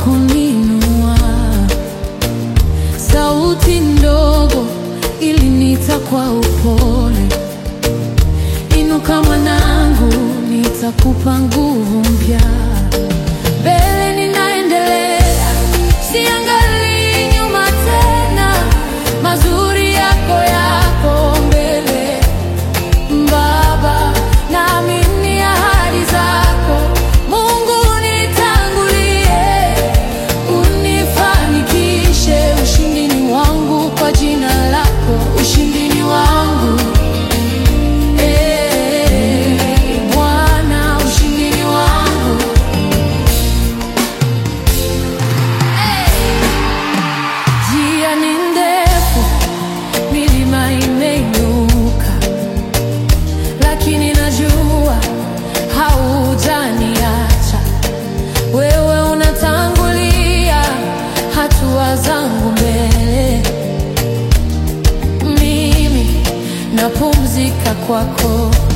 kuninua. Sauti ndogo ilinita kwa upole, inuka mwanangu, nitakupa nguvu mpya. Mbele ninaendelea, siangalii nyuma tena, mazuri yako yako mbele. Baba, naamini ahadi zako, Mungu nitangulie, unifanikishe. Ushindi ni wangu kwa jina lako, ushindi ni wangu. Bwana, ushindi ni wangu. Njia ni ndefu, milima imeinuka, lakini najua haujaniacha. Wewe unatangulia hatua zangu mbele, mimi napumzika kwako.